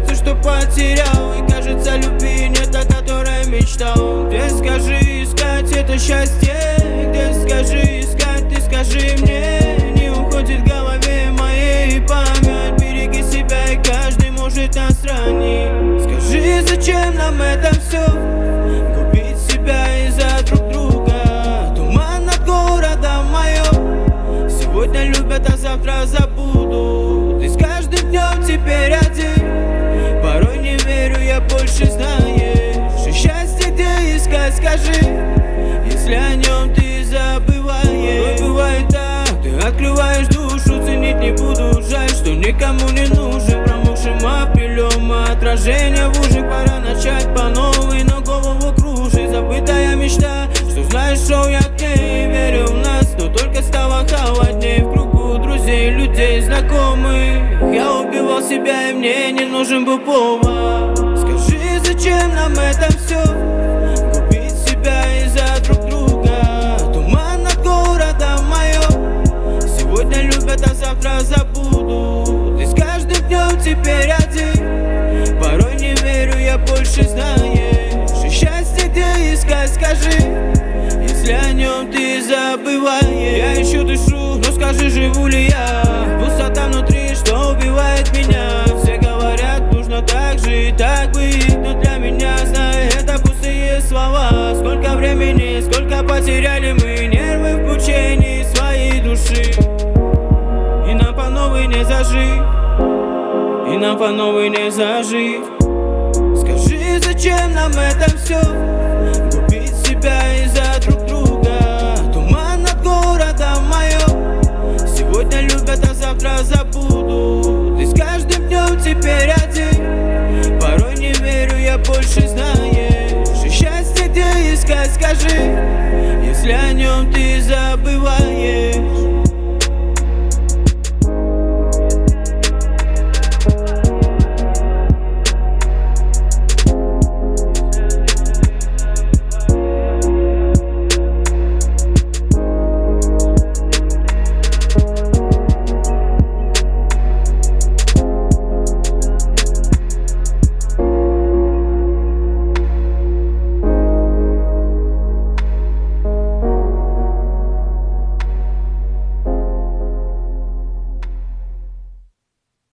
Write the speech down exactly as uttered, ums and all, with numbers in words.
сердце, что потерял. И кажется, любви нет, о которой мечтал. Где, скажи, искать это счастье? Где, скажи, искать, ты скажи мне. Не уходит в голове моей память. Береги себя, и каждый может нас ранить. Скажи, зачем нам это все? Губить себя из-за друг друга. Туман над городом моем. Сегодня любят, а завтра забудут. Ты с каждым днем теперь один. Порой не верю, я больше знаешь. И счастье где искать, скажи, если о нем ты забываешь. Но бывает так, ты открываешь душу, ценить не буду. Жаль, что никому не нужен. Промокшим апрелем отражение в ушах. Пора начать по новой, но голову кружит забытая мечта. Что знаешь, шоу я к ней верю в нас, но только стало холодней в кругу друзей, людей, знакомых. Я убивал себя, и мне не нужен был повод. Скажи, зачем нам это все? Губить себя из-за друг друга. Туман над городом моем. Сегодня любят, а завтра забудут. Ты с каждым днем теперь один. Порой не верю, я больше знаешь. И счастье где искать, скажи, если о нем ты забываешь. Я ищу, дышу, но скажи, живу ли я? Пустота внутри, что убивает меня. Все говорят, нужно так жить, так быть, но для меня, знаю, это пустые слова. Сколько времени, сколько потеряли мы, нервы в пучении своей души. И нам по новой не зажить, и нам по новой не зажить. Скажи, зачем нам это все? Губить себя из-за друг друга. Туман над городом моем. Сегодня любят, а завтра забудут. Ты с каждым днем теперь